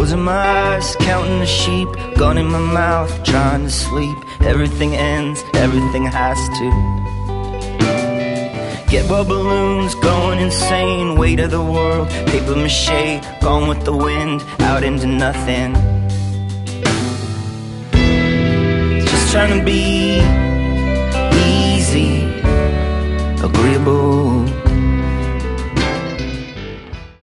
Closing my eyes, counting the sheep, gun in my mouth, trying to sleep. Everything ends, everything has to. Get balloons, going insane, weight of the world, paper mache, gone with the wind, out into nothing. Just trying to be